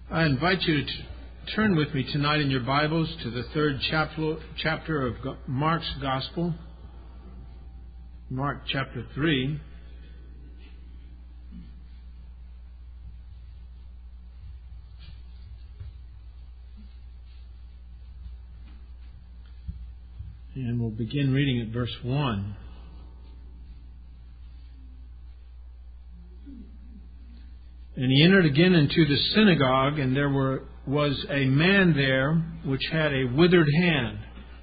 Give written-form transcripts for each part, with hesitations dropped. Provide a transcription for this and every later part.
I invite you to turn with me tonight in your Bibles to the third chapter of Mark's Gospel, Mark chapter 3. And we'll begin reading at verse 1. And he entered again into the synagogue, and there was a man there which had a withered hand.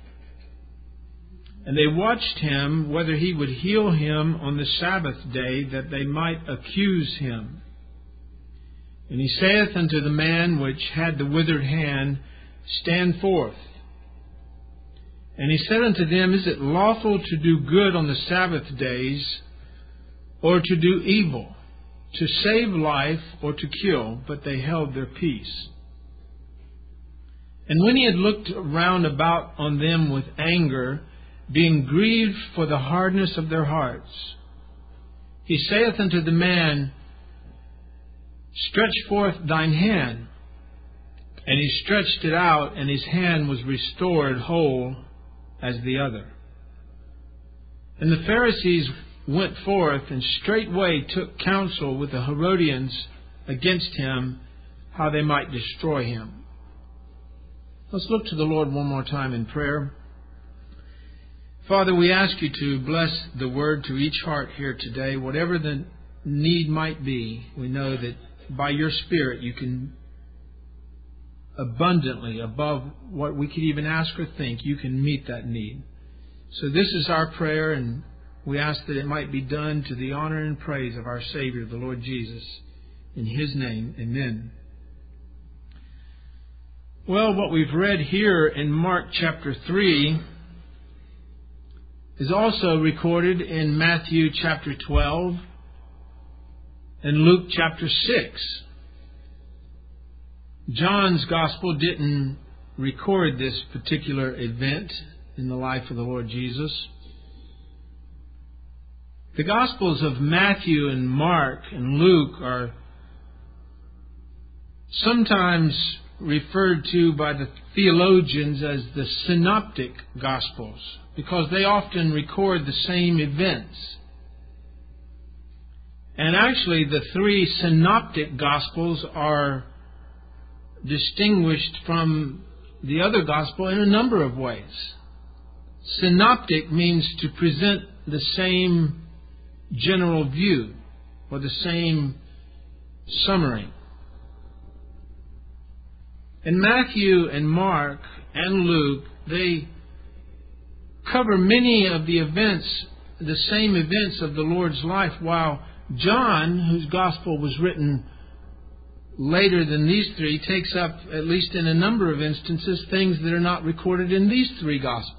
And they watched him whether he would heal him on the Sabbath day, that they might accuse him. And he saith unto the man which had the withered hand, Stand forth. And he said unto them, Is it lawful to do good on the Sabbath days, or to do evil, to save life, or to kill? But they held their peace. And when he had looked round about on them with anger, being grieved for the hardness of their hearts, he saith unto the man, Stretch forth thine hand. And he stretched it out, and his hand was restored whole as the other. And the Pharisees went forth, and straightway took counsel with the Herodians against him, how they might destroy him. Let's look to the Lord one more time in prayer. Father, we ask you to bless the word to each heart here today. Whatever the need might be, we know that by your Spirit you can abundantly, above what we could even ask or think, you can meet that need. So this is our prayer, and we ask that it might be done to the honor and praise of our Savior, the Lord Jesus. In His name, amen. Well, what we've read here in Mark chapter 3 is also recorded in Matthew chapter 12 and Luke chapter 6. John's Gospel didn't record this particular event in the life of the Lord Jesus. The Gospels of Matthew and Mark and Luke are sometimes referred to by the theologians as the synoptic Gospels, because they often record the same events. And actually, the three synoptic Gospels are distinguished from the other Gospel in a number of ways. Synoptic means to present the same general view or the same summary. And Matthew and Mark and Luke, they cover many of the events, the same events of the Lord's life, while John, whose Gospel was written later than these three, takes up, at least in a number of instances, things that are not recorded in these three Gospels.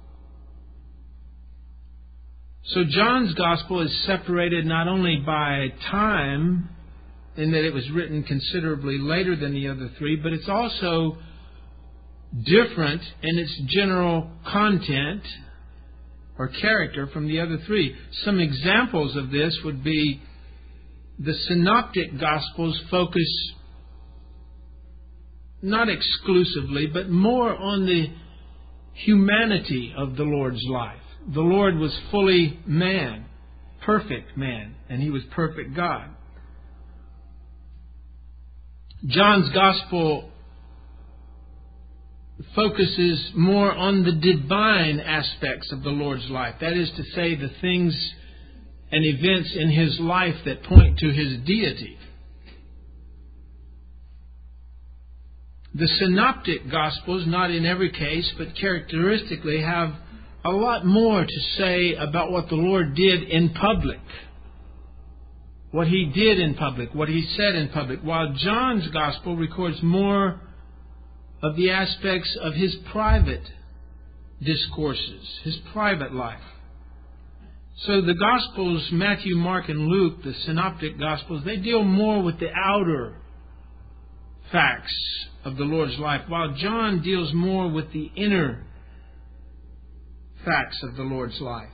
So John's Gospel is separated not only by time, in that it was written considerably later than the other three, but it's also different in its general content or character from the other three. Some examples of this would be the synoptic Gospels focus not exclusively, but more on the humanity of the Lord's life. The Lord was fully man, perfect man, and He was perfect God. John's Gospel focuses more on the divine aspects of the Lord's life. That is to say, the things and events in His life that point to His deity. The synoptic Gospels, not in every case, but characteristically, have a lot more to say about what the Lord did in public. What He did in public, what He said in public, while John's Gospel records more of the aspects of His private discourses, His private life. So the Gospels, Matthew, Mark, and Luke, the synoptic Gospels, they deal more with the outer facts of the Lord's life, while John deals more with the inner facts of the Lord's life.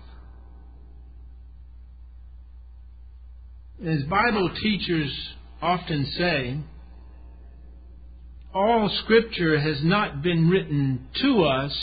As Bible teachers often say, all Scripture has not been written to us,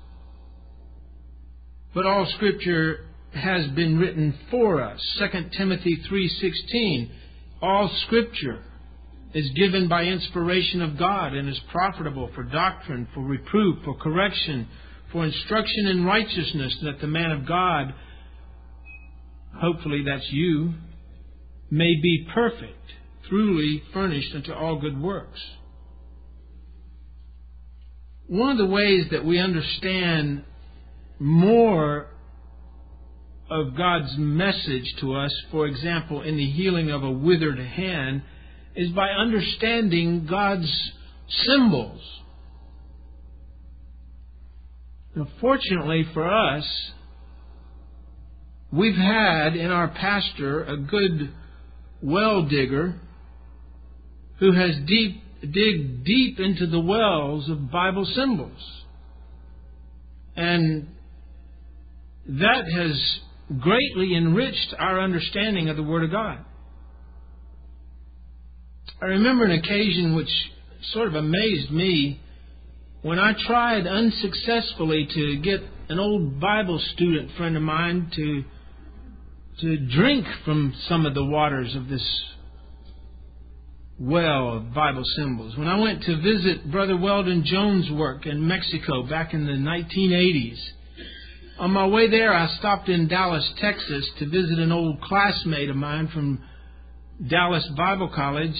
but all Scripture has been written for us. 2 Timothy 3:16, all Scripture is given by inspiration of God and is profitable for doctrine, for reproof, for correction, for instruction in righteousness, that the man of God, hopefully that's you, may be perfect, truly furnished unto all good works. One of the ways that we understand more of God's message to us, for example, in the healing of a withered hand, is by understanding God's symbols. Now, fortunately for us, we've had in our pastor a good well digger who has dig deep into the wells of Bible symbols. And that has greatly enriched our understanding of the Word of God. I remember an occasion which sort of amazed me when I tried unsuccessfully to get an old Bible student friend of mine to drink from some of the waters of this well of Bible symbols. When I went to visit Brother Weldon Jones' work in Mexico back in the 1980s, on my way there I stopped in Dallas, Texas to visit an old classmate of mine from Dallas Bible College.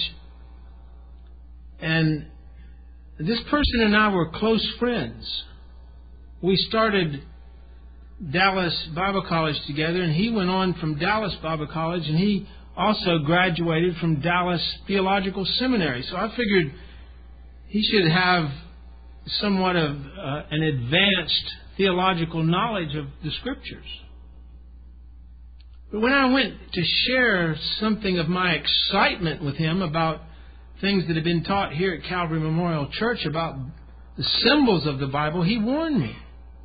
And this person and I were close friends. We started Dallas Bible College together, and he went on from Dallas Bible College, and he also graduated from Dallas Theological Seminary. So I figured he should have somewhat of an advanced theological knowledge of the Scriptures. But when I went to share something of my excitement with him about things that have been taught here at Calvary Memorial Church about the symbols of the Bible, he warned me.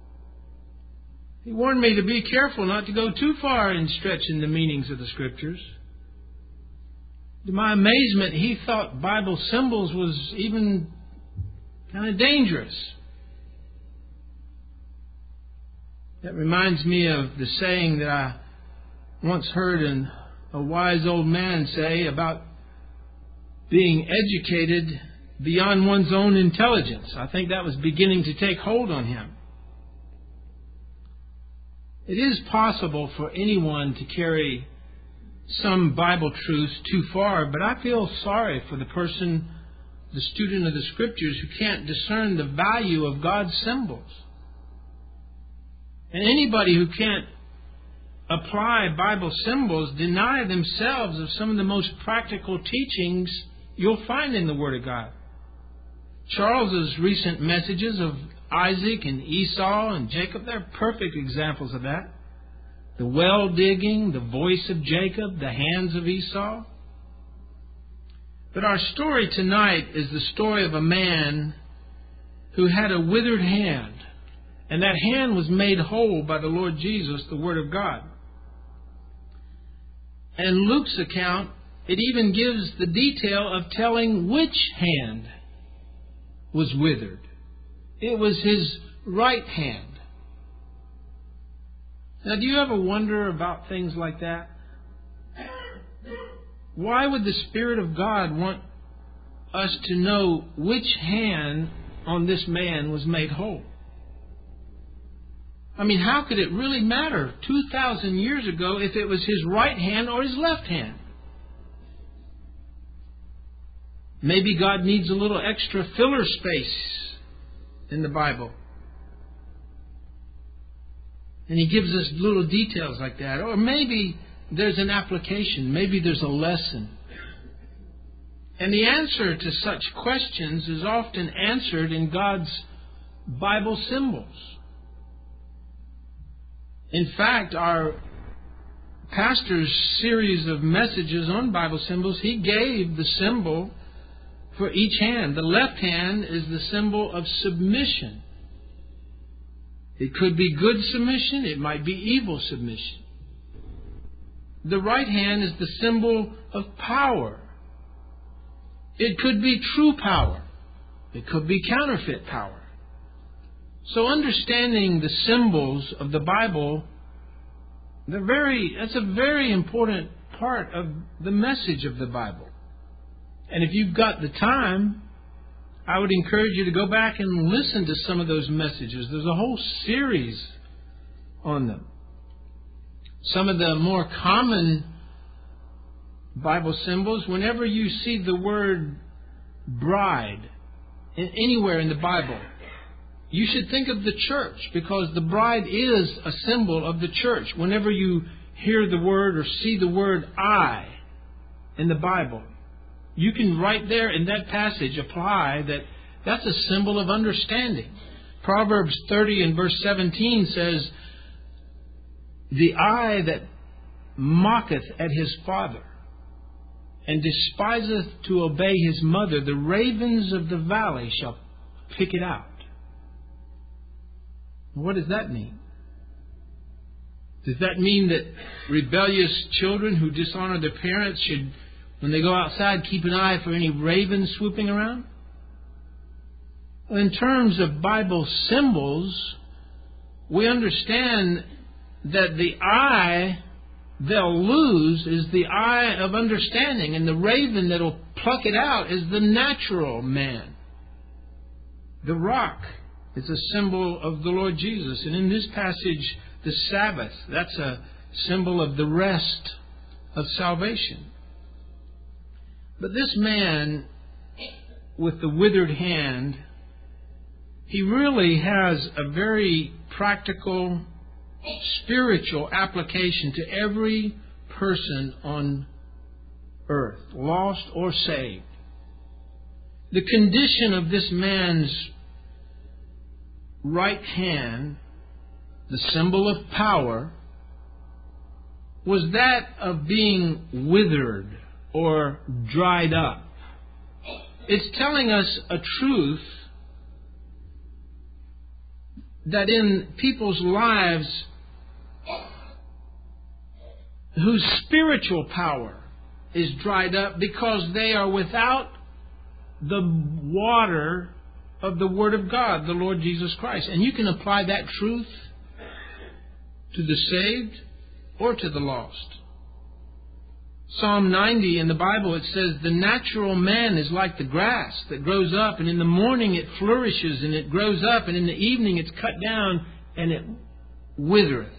He warned me to be careful not to go too far in stretching the meanings of the Scriptures. To my amazement, he thought Bible symbols was even kind of dangerous. That reminds me of the saying that I once heard a wise old man say about being educated beyond one's own intelligence. I think that was beginning to take hold on him. It is possible for anyone to carry some Bible truths too far, but I feel sorry for the person, the student of the Scriptures, who can't discern the value of God's symbols. And anybody who can't apply Bible symbols deny themselves of some of the most practical teachings you'll find in the Word of God. Charles's recent messages of Isaac and Esau and Jacob, they're perfect examples of that. The well digging, the voice of Jacob, the hands of Esau. But our story tonight is the story of a man who had a withered hand, and that hand was made whole by the Lord Jesus, the Word of God. And Luke's account, it even gives the detail of telling which hand was withered. It was his right hand. Now, do you ever wonder about things like that? Why would the Spirit of God want us to know which hand on this man was made whole? I mean, how could it really matter 2,000 years ago if it was his right hand or his left hand? Maybe God needs a little extra filler space in the Bible. And He gives us little details like that. Or maybe there's an application. Maybe there's a lesson. And the answer to such questions is often answered in God's Bible symbols. In fact, our pastor's series of messages on Bible symbols, he gave the symbol for each hand. The left hand is the symbol of submission. It could be good submission. It might be evil submission. The right hand is the symbol of power. It could be true power. It could be counterfeit power. So understanding the symbols of the Bible, that's a very important part of the message of the Bible. And if you've got the time, I would encourage you to go back and listen to some of those messages. There's a whole series on them. Some of the more common Bible symbols, whenever you see the word bride anywhere in the Bible, you should think of the church, because the bride is a symbol of the church. Whenever you hear the word or see the word I in the Bible, you can right there in that passage apply that's a symbol of understanding. Proverbs 30 and verse 17 says, "The eye that mocketh at his father, and despiseth to obey his mother, the ravens of the valley shall pick it out." What does that mean? Does that mean that rebellious children who dishonor their parents should, when they go outside, keep an eye for any ravens swooping around? Well, in terms of Bible symbols, we understand that the eye they'll lose is the eye of understanding, and the raven that'll pluck it out is the natural man. The rock is a symbol of the Lord Jesus. And in this passage, the Sabbath, that's a symbol of the rest of salvation. But this man with the withered hand, he really has a very practical, spiritual application to every person on earth, lost or saved. The condition of this man's right hand, the symbol of power, was that of being withered or dried up. It's telling us a truth that in people's lives whose spiritual power is dried up because they are without the water of the Word of God, the Lord Jesus Christ. And you can apply that truth to the saved or to the lost. Psalm 90 in the Bible, it says, "The natural man is like the grass that grows up, and in the morning it flourishes and it grows up, and in the evening it's cut down and it withereth."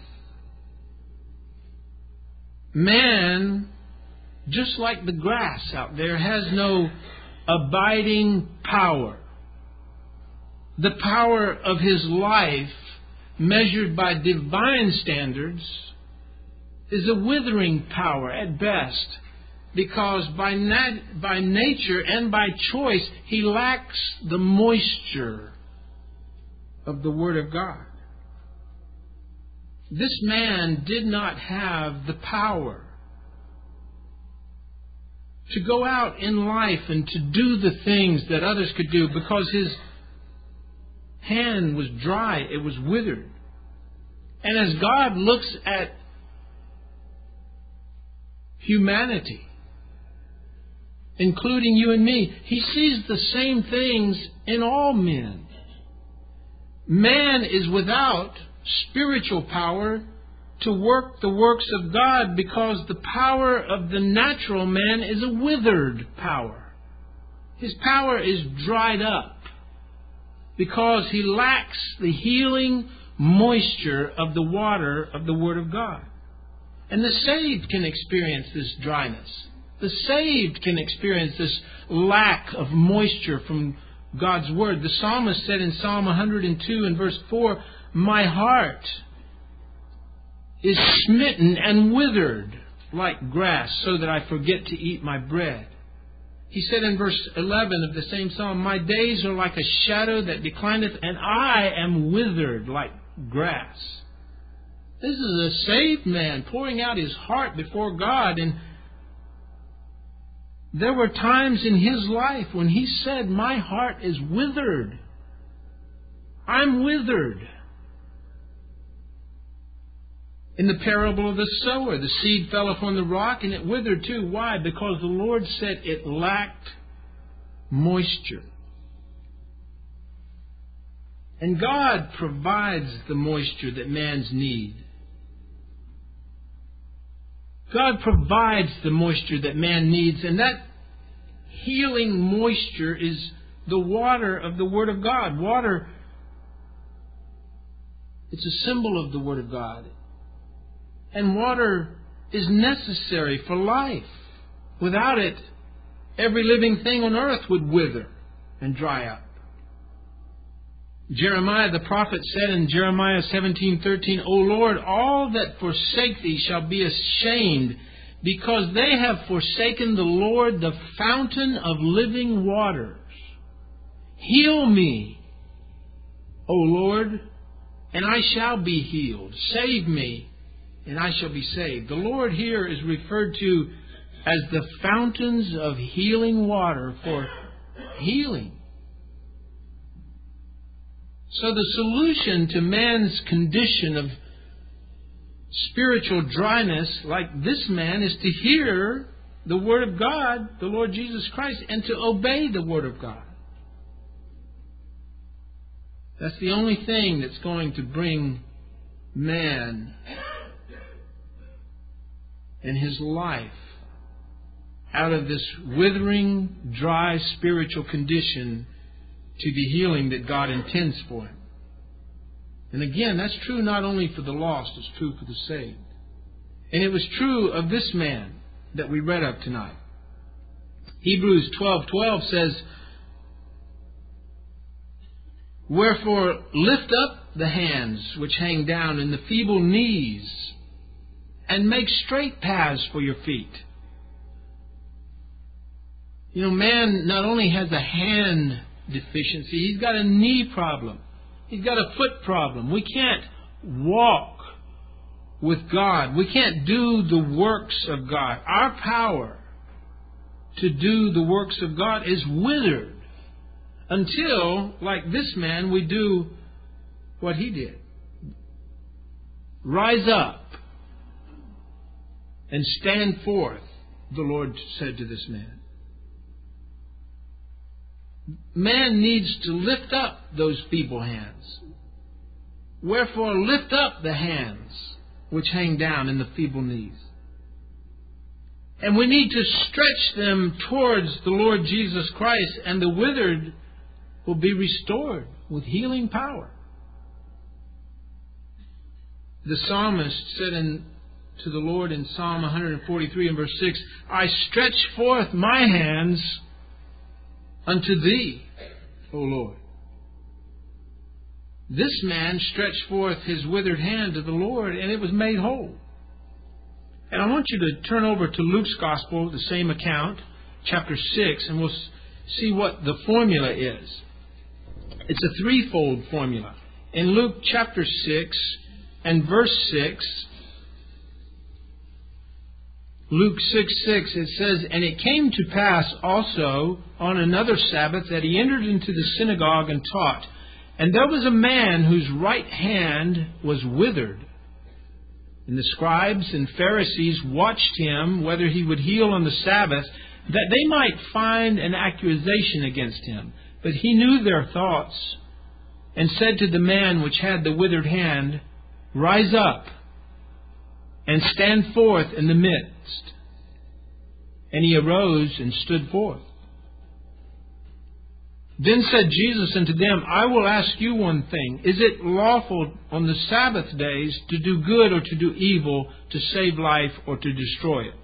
Man, just like the grass out there, has no abiding power. The power of his life, measured by divine standards, is a withering power at best, because by nature and by choice he lacks the moisture of the Word of God. This man did not have the power to go out in life and to do the things that others could do, because his hand was dry, it was withered. And as God looks at humanity, including you and me, He sees the same things in all men. Man is without spiritual power to work the works of God, because the power of the natural man is a withered power. His power is dried up because he lacks the healing moisture of the water of the Word of God. And the saved can experience this dryness. The saved can experience this lack of moisture from God's Word. The psalmist said in Psalm 102 and verse 4, "My heart is smitten and withered like grass, so that I forget to eat my bread." He said in verse 11 of the same psalm, "My days are like a shadow that declineth, and I am withered like grass." This is a saved man pouring out his heart before God. And there were times in his life when he said, "My heart is withered. I'm withered." In the parable of the sower, the seed fell upon the rock and it withered too. Why? Because the Lord said it lacked moisture. And God provides the moisture that man's need. God provides the moisture that man needs, and that healing moisture is the water of the Word of God. Water, it's a symbol of the Word of God. And water is necessary for life. Without it, every living thing on earth would wither and dry up. Jeremiah the prophet said in Jeremiah 17:13, O Lord, all that forsake thee shall be ashamed, because they have forsaken the Lord, the fountain of living waters. Heal me, O Lord, and I shall be healed. Save me, and I shall be saved. The Lord here is referred to as the fountains of healing water for healing. So the solution to man's condition of spiritual dryness, like this man, is to hear the Word of God, the Lord Jesus Christ, and to obey the Word of God. That's the only thing that's going to bring man and his life out of this withering, dry spiritual condition to the healing that God intends for him. And again, that's true not only for the lost, it's true for the saved. And it was true of this man that we read of tonight. Hebrews 12:12 says, Wherefore lift up the hands which hang down and the feeble knees, and make straight paths for your feet. You know, man not only has a hand deficiency, he's got a knee problem. He's got a foot problem. We can't walk with God. We can't do the works of God. Our power to do the works of God is withered until, like this man, we do what he did. Rise up and stand forth, the Lord said to this man. Man needs to lift up those feeble hands. Wherefore lift up the hands which hang down and the feeble knees. And we need to stretch them towards the Lord Jesus Christ, and the withered will be restored with healing power. The psalmist said to the Lord in Psalm 143 and verse 6, I stretch forth my hands unto Thee, O Lord. This man stretched forth his withered hand to the Lord, and it was made whole. And I want you to turn over to Luke's Gospel, the same account, chapter 6, and we'll see what the formula is. It's a threefold formula. In Luke chapter 6 and verse 6, Luke 6:6, it says, And it came to pass also on another Sabbath that he entered into the synagogue and taught. And there was a man whose right hand was withered. And the scribes and Pharisees watched him, whether he would heal on the Sabbath, that they might find an accusation against him. But he knew their thoughts, and said to the man which had the withered hand, Rise up, and stand forth in the midst. And he arose and stood forth. Then said Jesus unto them, I will ask you one thing. Is it lawful on the Sabbath days to do good or to do evil, to save life or to destroy it?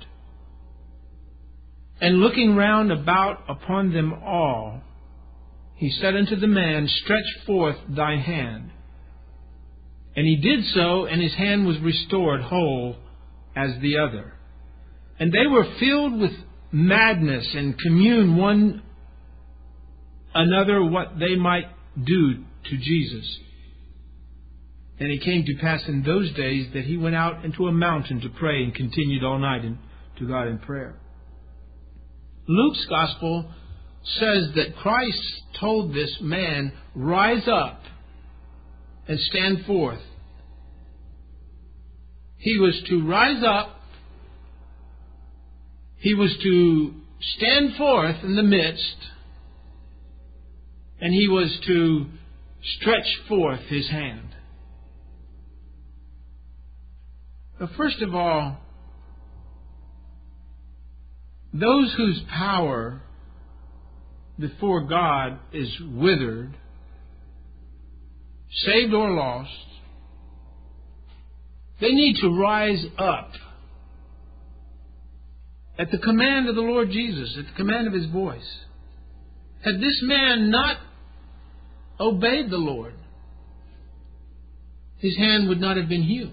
And looking round about upon them all, he said unto the man, Stretch forth thine hand. And he did so, and his hand was restored whole as the other. And they were filled with madness, and communed one another what they might do to Jesus. And it came to pass in those days that he went out into a mountain to pray, and continued all night to God in prayer. Luke's Gospel says that Christ told this man, Rise up and stand forth. He was to rise up. He was to stand forth in the midst. And he was to stretched forth His hand. But first of all, those whose power before God is withered, saved or lost, they need to rise up at the command of the Lord Jesus, at the command of His voice. Had this man not obeyed the Lord, his hand would not have been healed.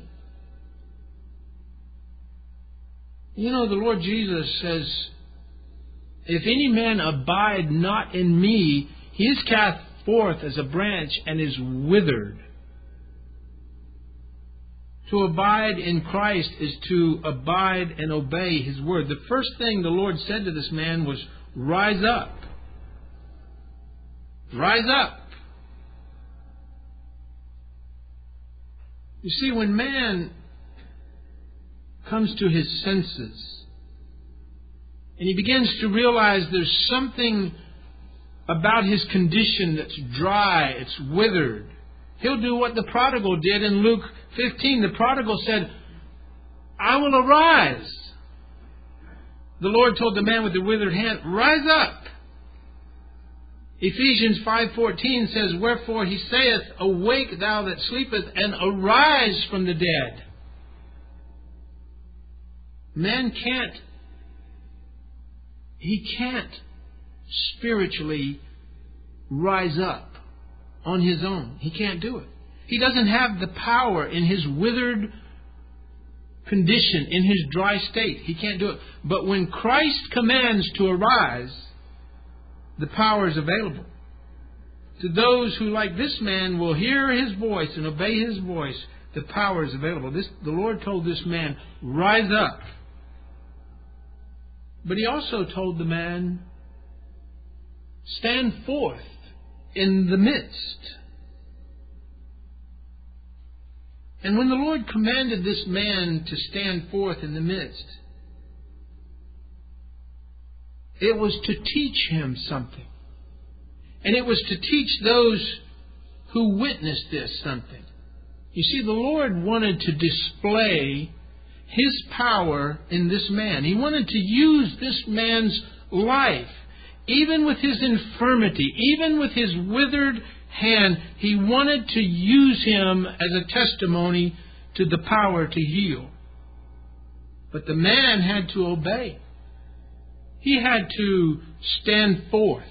You know, the Lord Jesus says, if any man abide not in me, he is cast forth as a branch and is withered. To abide in Christ is to abide and obey His word. The first thing the Lord said to this man was, rise up. Rise up. You see, when man comes to his senses and he begins to realize there's something about his condition that's dry, it's withered, he'll do what the prodigal did in Luke 15. The prodigal said, I will arise. The Lord told the man with the withered hand, rise up. Ephesians 5:14 says, wherefore He saith, awake thou that sleepest, and arise from the dead. Man can't spiritually rise up on his own. He can't do it. He doesn't have the power in his withered condition, in his dry state. He can't do it. But when Christ commands to arise, the power is available. To those who, like this man, will hear His voice and obey His voice, the power is available. The Lord told this man, rise up. But He also told the man, stand forth in the midst. And when the Lord commanded this man to stand forth in the midst, it was to teach him something. And it was to teach those who witnessed this something. You see, the Lord wanted to display His power in this man. He wanted to use this man's life, even with his infirmity, even with his withered hand. He wanted to use him as a testimony to the power to heal. But the man had to obey. He had to stand forth.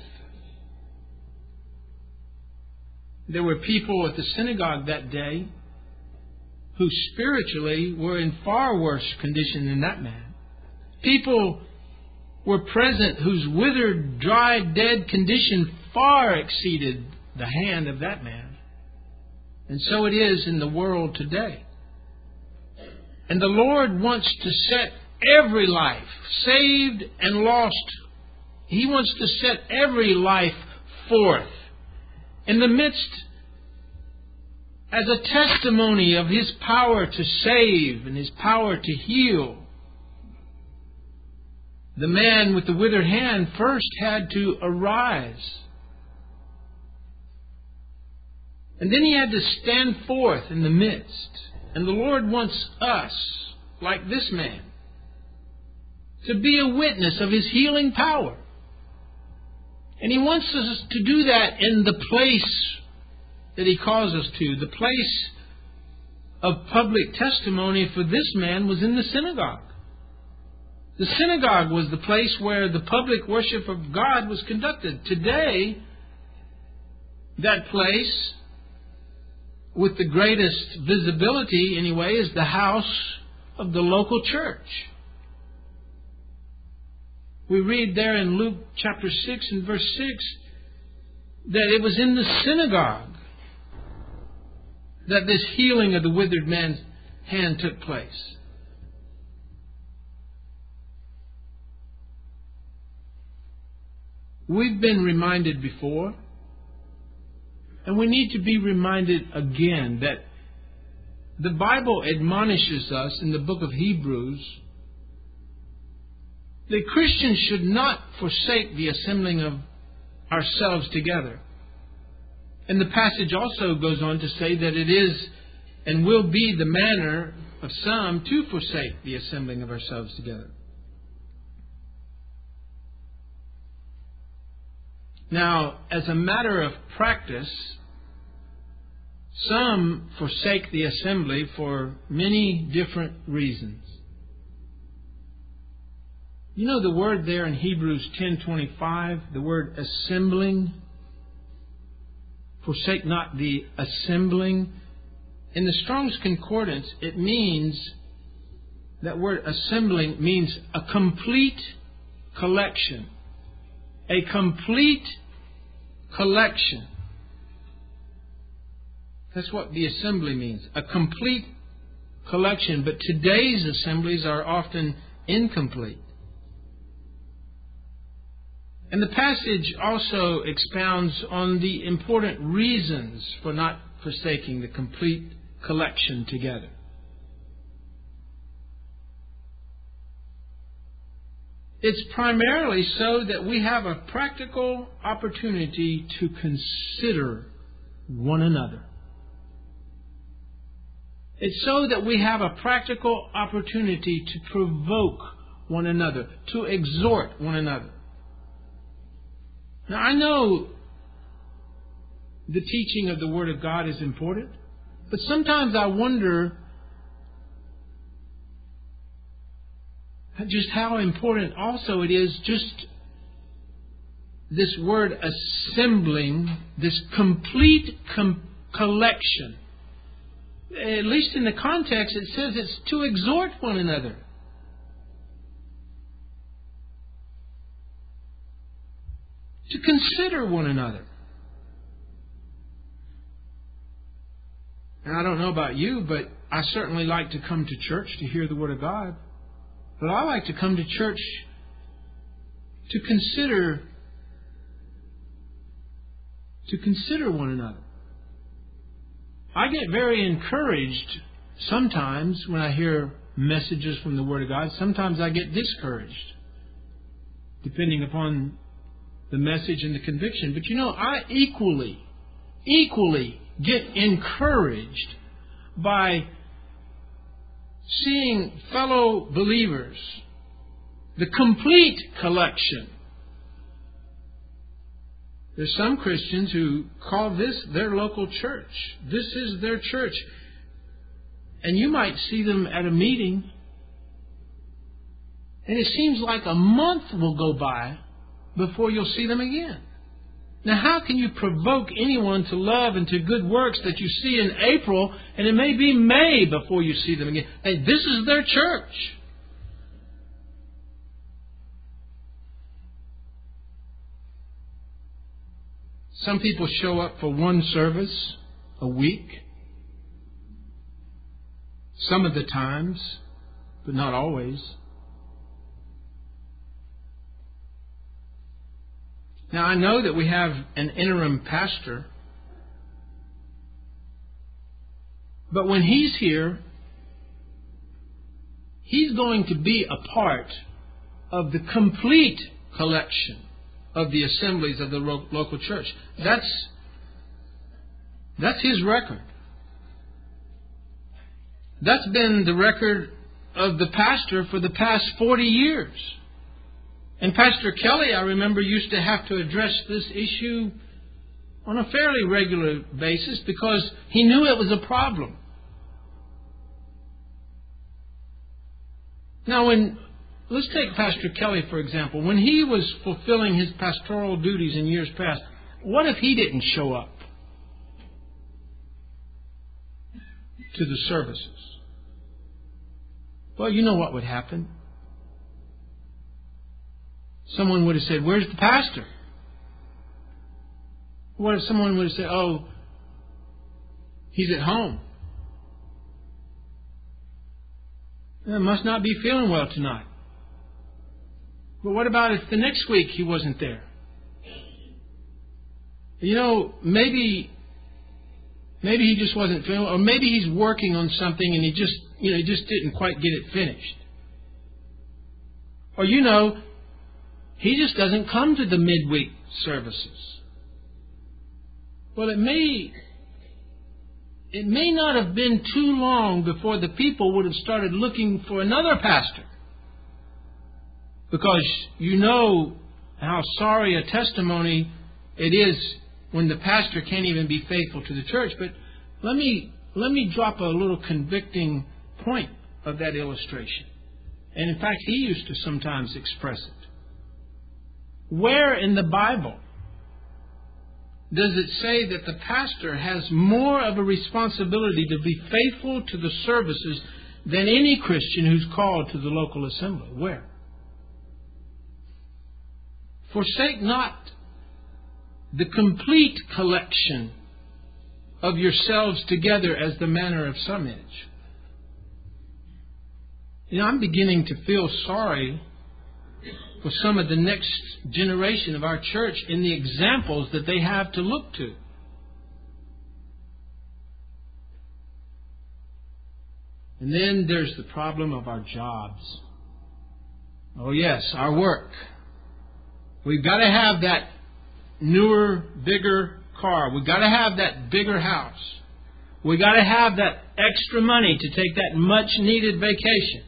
There were people at the synagogue that day who spiritually were in far worse condition than that man. People were present whose withered, dry, dead condition far exceeded the hand of that man. And so it is in the world today. And the Lord wants to set every life, saved and lost, He wants to set every life forth in the midst as a testimony of His power to save and His power to heal. The man with the withered hand first had to arise. And then he had to stand forth in the midst. And the Lord wants us, like this man, to be a witness of His healing power. And He wants us to do that in the place that He calls us to. The place of public testimony for this man was in the synagogue. The synagogue was the place where the public worship of God was conducted. Today, that place, with the greatest visibility anyway, is the house of the local church. We read there in Luke chapter 6 and verse 6 that it was in the synagogue that this healing of the withered man's hand took place. We've been reminded before, and we need to be reminded again, that the Bible admonishes us in the book of Hebrews that Christians should not forsake the assembling of ourselves together, And the passage also goes on to say that it is and will be the manner of some to forsake the assembling of ourselves together. Now, as a matter of practice, some forsake the assembly for many different reasons. You know the word there in Hebrews 10:25, the word assembling? Forsake not the assembling. In the Strong's Concordance, it means, that word assembling means a complete collection. A complete collection. That's what the assembly means. A complete collection. But today's assemblies are often incomplete. And the passage also expounds on the important reasons for not forsaking the complete collection together. It's primarily so that we have a practical opportunity to consider one another. It's so that we have a practical opportunity to provoke one another, to exhort one another. Now, I know the teaching of the Word of God is important, but sometimes I wonder just how important also it is just this word assembling, this complete collection. At least in the context, it says it's to exhort one another. To consider one another. And I don't know about you, but I certainly like to come to church to hear the Word of God. But I like to come to church to consider one another. I get very encouraged sometimes when I hear messages from the Word of God. Sometimes I get discouraged, depending upon the message and the conviction. But you know, I equally get encouraged by seeing fellow believers, the complete collection. There's some Christians who call this their local church. This is their church. And you might see them at a meeting, and it seems like a month will go by before you'll see them again. Now, how can you provoke anyone to love and to good works that you see in April, and it may be May before you see them again? Hey, this is their church. Some people show up for one service a week, some of the times, but not always. Now, I know that we have an interim pastor, but when he's here, he's going to be a part of the complete collection of the assemblies of the local church. That's his record. That's been the record of the pastor for the past 40 years. And Pastor Kelly, I remember, used to have to address this issue on a fairly regular basis because he knew it was a problem. Now, let's take Pastor Kelly, for example. When he was fulfilling his pastoral duties in years past, what if he didn't show up to the services? Well, you know what would happen. Someone would have said, "Where's the pastor?" What if someone would have said, "Oh, he's at home. Must not be feeling well tonight." But what about if the next week he wasn't there? You know, maybe he just wasn't feeling, or maybe he's working on something and he just didn't quite get it finished. Or he just doesn't come to the midweek services. Well, it may not have been too long before the people would have started looking for another pastor. Because you know how sorry a testimony it is when the pastor can't even be faithful to the church. But let me drop a little convicting point of that illustration. And in fact, he used to sometimes express it. Where in the Bible does it say that the pastor has more of a responsibility to be faithful to the services than any Christian who's called to the local assembly? Where? Forsake not the complete collection of yourselves together as the manner of some is. I'm beginning to feel sorry for some of the next generation of our church in the examples that they have to look to. And then there's the problem of our jobs. Oh yes, our work. We've got to have that newer, bigger car. We've got to have that bigger house. We've got to have that extra money to take that much-needed vacation.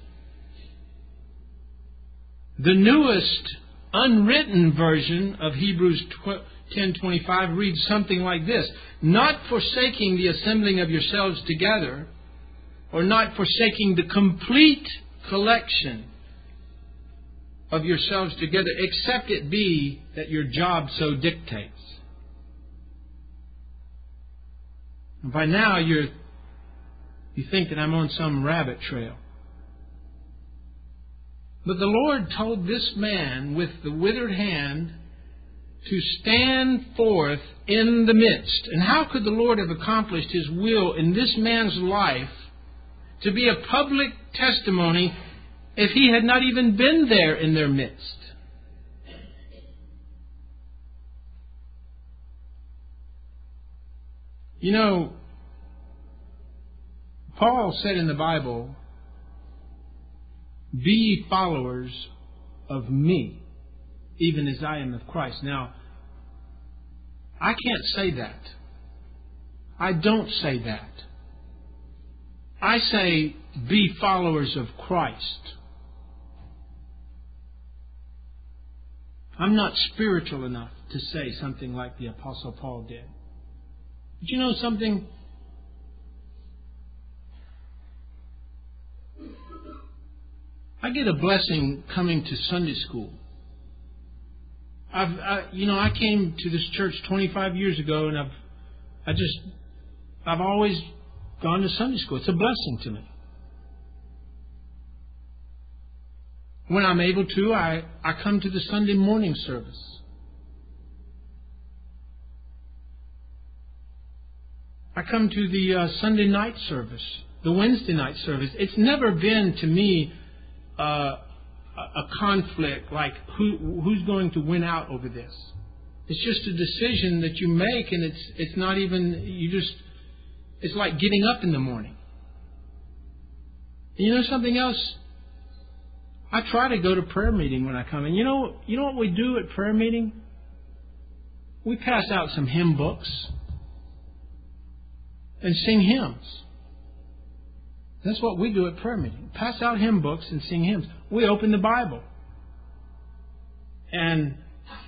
The newest unwritten version of Hebrews 10:25 reads something like this: not forsaking the assembling of yourselves together, or not forsaking the complete collection of yourselves together, except it be that your job so dictates. And by now you think that I'm on some rabbit trail. But the Lord told this man with the withered hand to stand forth in the midst. And how could the Lord have accomplished His will in this man's life to be a public testimony if he had not even been there in their midst? You know, Paul said in the Bible, "Be ye followers of me, even as I am of Christ." Now, I can't say that. I don't say that. I say, be followers of Christ. I'm not spiritual enough to say something like the Apostle Paul did. But you know something? I get a blessing coming to Sunday school. I came to this church 25 years ago, and I've always gone to Sunday school. It's a blessing to me. When I'm able to, I come to the Sunday morning service. I come to the Sunday night service, the Wednesday night service. It's never been to me a conflict like who's going to win out over this. It's just a decision that you make, and it's not even it's like getting up in the morning. And you know something else? I try to go to prayer meeting when I come in. You know what we do at prayer meeting? We pass out some hymn books and sing hymns. That's what we do at prayer meeting. Pass out hymn books and sing hymns. We open the Bible. And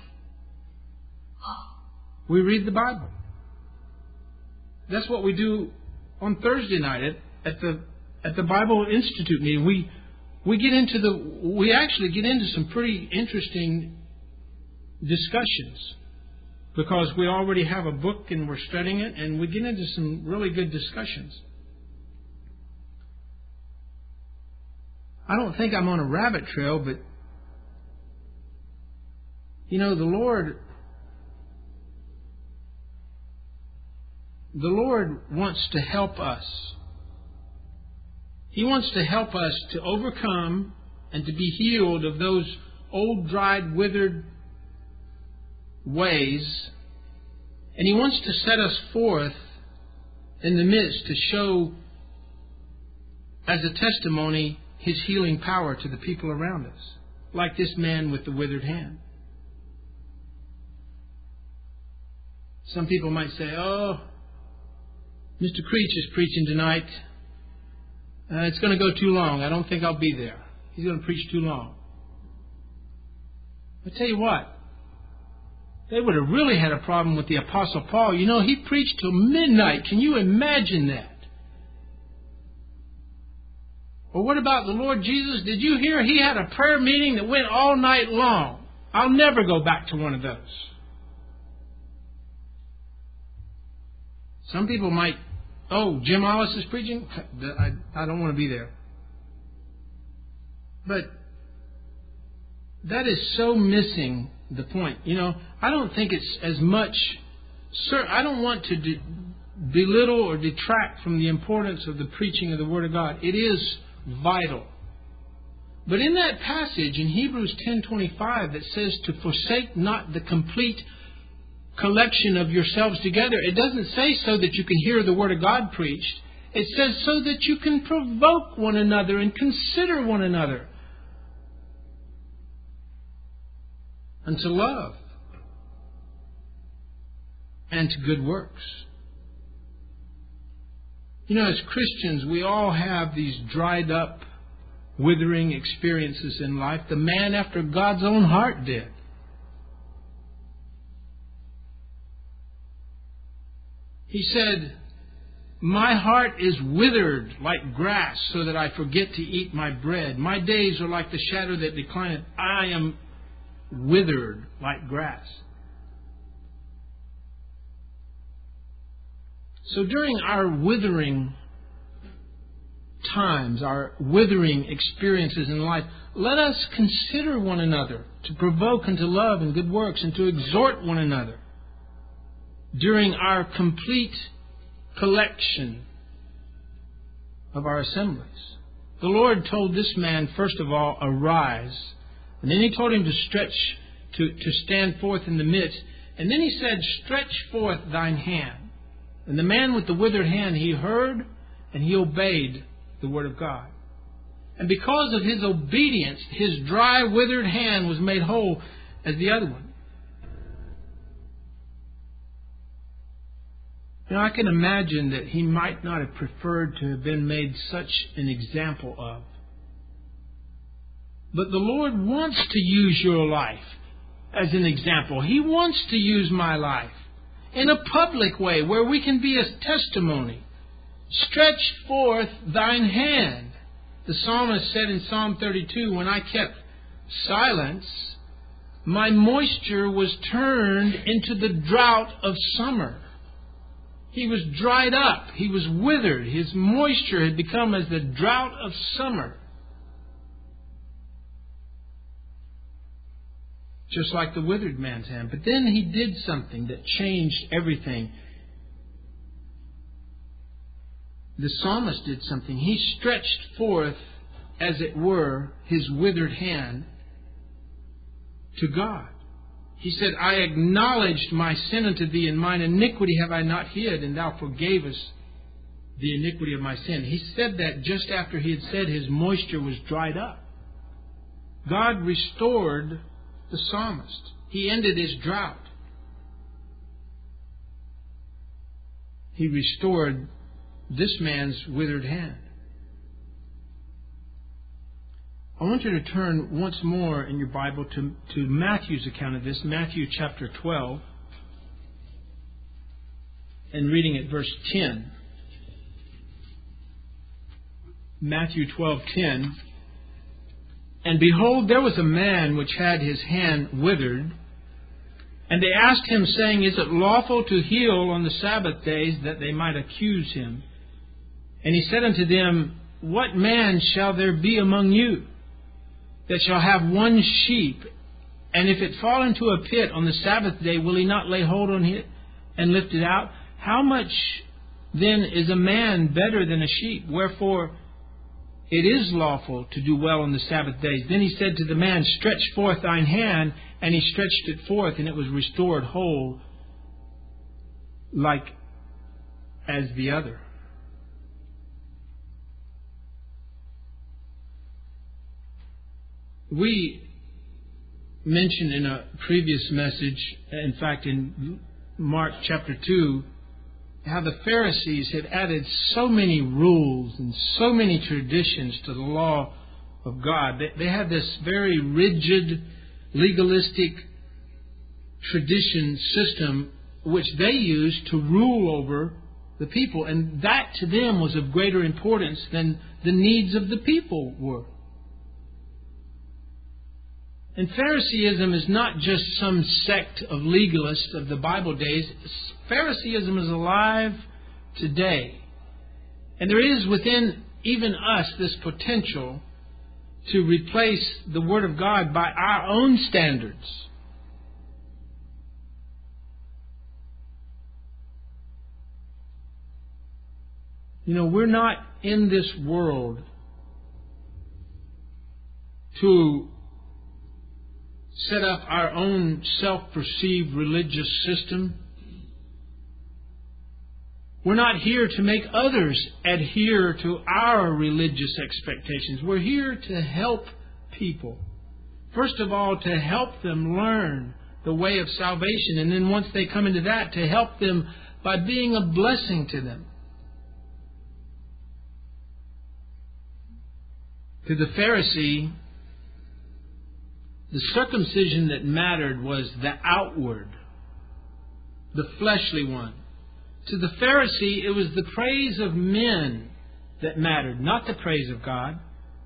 we read the Bible. That's what we do on Thursday night at the Bible Institute meeting. We actually get into some pretty interesting discussions because we already have a book and we're studying it, and we get into some really good discussions. I don't think I'm on a rabbit trail, but the Lord wants to help us. He wants to help us to overcome and to be healed of those old, dried, withered ways. And He wants to set us forth in the midst to show as a testimony His healing power to the people around us, like this man with the withered hand. Some people might say, oh, Mr. Creech is preaching tonight. It's going to go too long. I don't think I'll be there. He's going to preach too long. I tell you what, they would have really had a problem with the Apostle Paul. You know, he preached till midnight. Can you imagine that? Or what about the Lord Jesus? Did you hear he had a prayer meeting that went all night long? I'll never go back to one of those. Some people might, oh, Jim Hollis is preaching? I don't want to be there. But that is so missing the point. You know, I don't think it's as much, I don't want to belittle or detract from the importance of the preaching of the Word of God. It is vital. But in that passage in Hebrews 10:25 that says to forsake not the complete collection of yourselves together, it doesn't say so that you can hear the Word of God preached. It says so that you can provoke one another and consider one another unto love and to good works. You know, as Christians, we all have these dried up, withering experiences in life. The man after God's own heart did. He said, my heart is withered like grass, so that I forget to eat my bread. My days are like the shadow that declineth. I am withered like grass. So during our withering times, our withering experiences in life, let us consider one another to provoke unto love and good works, and to exhort one another during our complete collection of our assemblies. The Lord told this man, first of all, arise. And then He told him to stretch, to stand forth in the midst. And then He said, stretch forth thine hand. And the man with the withered hand, he heard and he obeyed the Word of God. And because of his obedience, his dry, withered hand was made whole as the other one. Now, I can imagine that he might not have preferred to have been made such an example of. But the Lord wants to use your life as an example. He wants to use my life in a public way where we can be a testimony. Stretch forth thine hand. The psalmist said in Psalm 32, when I kept silence, my moisture was turned into the drought of summer. He was dried up. He was withered. His moisture had become as the drought of summer. Just like the withered man's hand. But then he did something that changed everything. The psalmist did something. He stretched forth, as it were, his withered hand to God. He said, I acknowledged my sin unto thee, and mine iniquity have I not hid, and thou forgavest the iniquity of my sin. He said that just after he had said his moisture was dried up. God restored the psalmist. He ended his drought. He restored this man's withered hand. I want you to turn once more in your Bible to Matthew's account of this, Matthew chapter 12, and reading at verse 10. Matthew 12:10. And behold, there was a man which had his hand withered. And they asked him, saying, is it lawful to heal on the Sabbath days, that they might accuse him? And he said unto them, what man shall there be among you that shall have one sheep, and if it fall into a pit on the Sabbath day, will he not lay hold on it and lift it out? How much then is a man better than a sheep? Wherefore it is lawful to do well on the Sabbath days. Then he said to the man, stretch forth thine hand. And he stretched it forth, and it was restored whole, like as the other. We mentioned in a previous message, in fact in Mark chapter 2, how the Pharisees had added so many rules and so many traditions to the law of God. They had this very rigid, legalistic tradition system which they used to rule over the people. And that to them was of greater importance than the needs of the people were. And Phariseeism is not just some sect of legalists of the Bible days. Phariseeism is alive today. And there is within even us this potential to replace the Word of God by our own standards. You know, we're not in this world to set up our own self-perceived religious system. We're not here to make others adhere to our religious expectations. We're here to help people. First of all, to help them learn the way of salvation. And then once they come into that, to help them by being a blessing to them. To the Pharisee, the circumcision that mattered was the outward, the fleshly one. To the Pharisee, it was the praise of men that mattered, not the praise of God.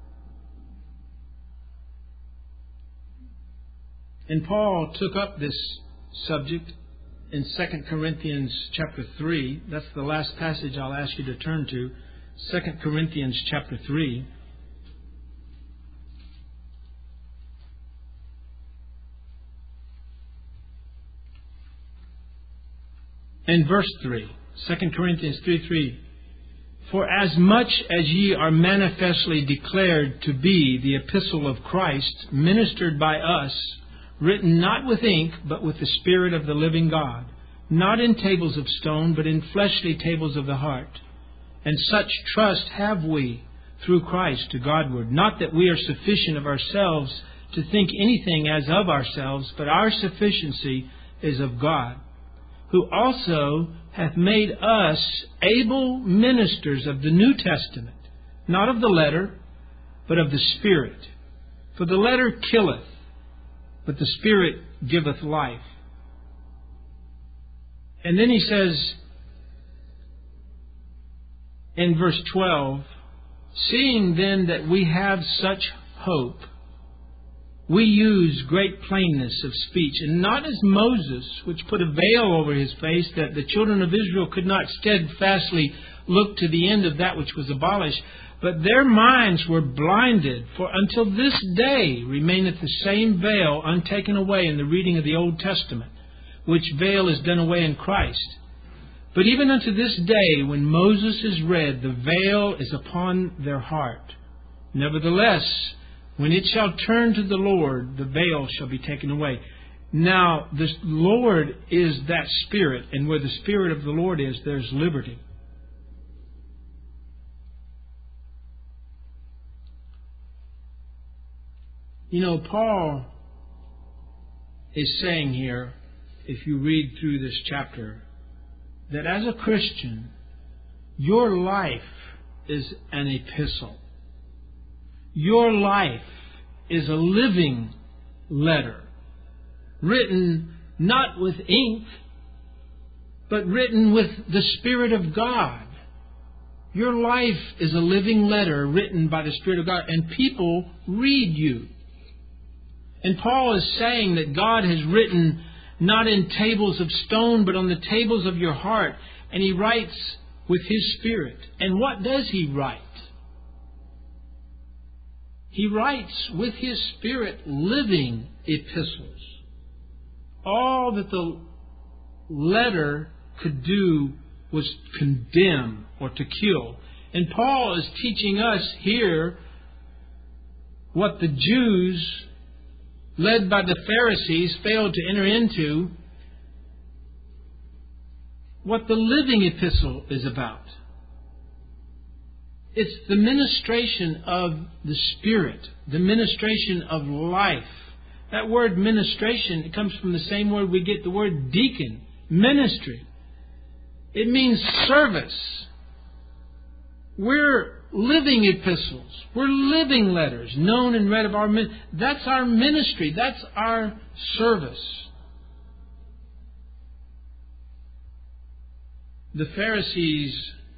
And Paul took up this subject in 2 Corinthians chapter 3. That's the last passage I'll ask you to turn to. 2 Corinthians chapter 3. In verse 3, 2 Corinthians 3:3, for as much as ye are manifestly declared to be the epistle of Christ, ministered by us, written not with ink, but with the Spirit of the living God, not in tables of stone, but in fleshly tables of the heart. And such trust have we through Christ to Godward, not that we are sufficient of ourselves to think anything as of ourselves, but our sufficiency is of God, who also hath made us able ministers of the New Testament, not of the letter, but of the Spirit. For the letter killeth, but the Spirit giveth life. And then he says in verse 12, seeing then that we have such hope, we use great plainness of speech, and not as Moses, which put a veil over his face, that the children of Israel could not steadfastly look to the end of that which was abolished. But their minds were blinded, for until this day remaineth the same veil untaken away in the reading of the Old Testament, which veil is done away in Christ. But even unto this day, when Moses is read, the veil is upon their heart. Nevertheless, when it shall turn to the Lord, the veil shall be taken away. Now, the Lord is that Spirit, and where the Spirit of the Lord is, there's liberty. You know, Paul is saying here, if you read through this chapter, that as a Christian, your life is an epistle. Your life is a living letter, written not with ink, but written with the Spirit of God. Your life is a living letter written by the Spirit of God, and people read you. And Paul is saying that God has written not in tables of stone, but on the tables of your heart. And He writes with His Spirit. And what does He write? He writes with His Spirit living epistles. All that the letter could do was condemn or to kill. And Paul is teaching us here what the Jews, led by the Pharisees, failed to enter into, what the living epistle is about. It's the ministration of the Spirit, the ministration of life. That word ministration, it comes from the same word we get the word deacon. ministry. It means service. We're living epistles. We're living letters, known and read of our ministry. That's our ministry. That's our service. The Pharisees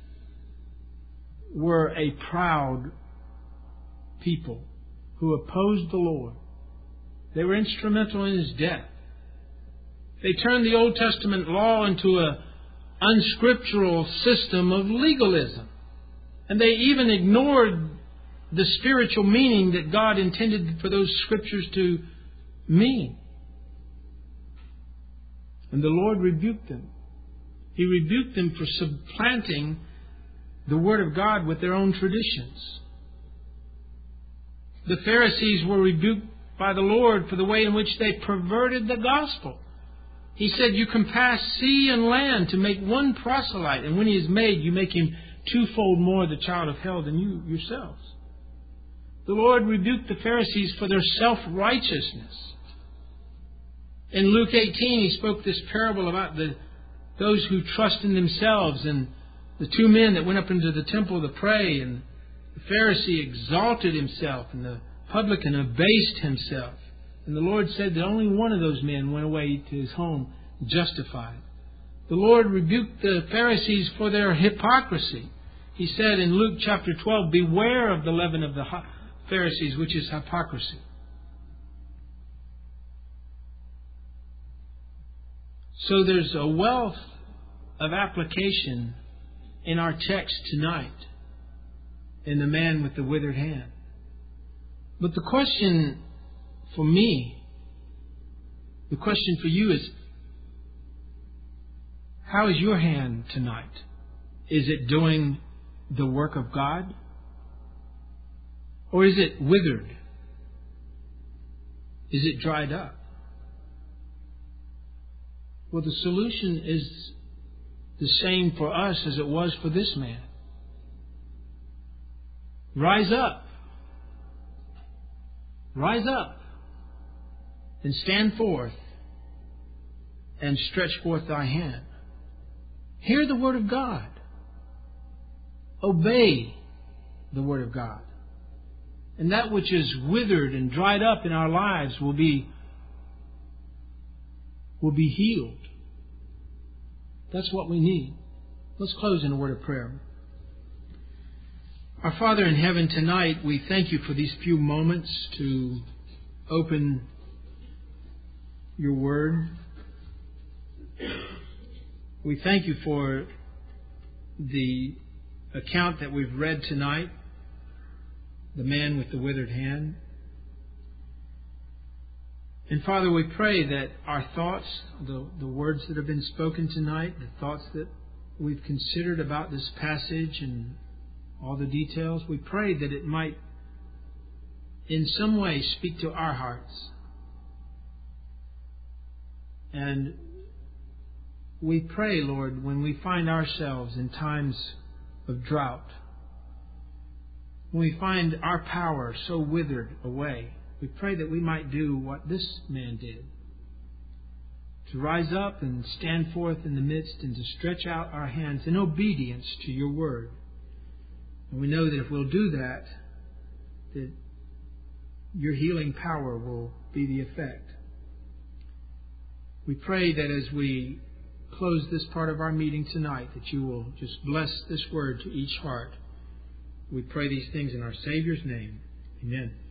were a proud people who opposed the Lord. They were instrumental in His death. They turned the Old Testament law into an unscriptural system of legalism. And they even ignored the spiritual meaning that God intended for those scriptures to mean. And the Lord rebuked them. He rebuked them for supplanting the Word of God with their own traditions. The Pharisees were rebuked by the Lord for the way in which they perverted the gospel. He said, you can pass sea and land to make one proselyte, and when he is made, you make him twofold more the child of hell than you yourselves. The Lord rebuked the Pharisees for their self-righteousness. In Luke 18, He spoke this parable about those who trust in themselves, and the two men that went up into the temple to pray, and the Pharisee exalted himself, and the publican abased himself. And the Lord said that only one of those men went away to his home justified. The Lord rebuked the Pharisees for their hypocrisy. He said in Luke chapter 12, beware of the leaven of the Pharisees, which is hypocrisy. So there's a wealth of application in our text tonight in the man with the withered hand. But the question for me, the question for you is, how is your hand tonight? Is it doing the work of God? Or is it withered? Is it dried up? Well, the solution is the same for us as it was for this man. Rise up. Rise up and stand forth and stretch forth thy hand. Hear the Word of God. Obey the Word of God. And that which is withered and dried up in our lives will be healed. That's what we need. Let's close in a word of prayer. Our Father in heaven, tonight we thank You for these few moments to open Your Word. We thank You for the account that we've read tonight, the man with the withered hand. And Father, we pray that our thoughts, the words that have been spoken tonight, the thoughts that we've considered about this passage and all the details, we pray that it might in some way speak to our hearts. And we pray, Lord, when we find ourselves in times of drought, when we find our power so withered away, we pray that we might do what this man did, to rise up and stand forth in the midst and to stretch out our hands in obedience to Your Word. And we know that if we'll do that, that Your healing power will be the effect. We pray that as we close this part of our meeting tonight, that You will just bless this word to each heart. We pray these things in our Savior's name. Amen.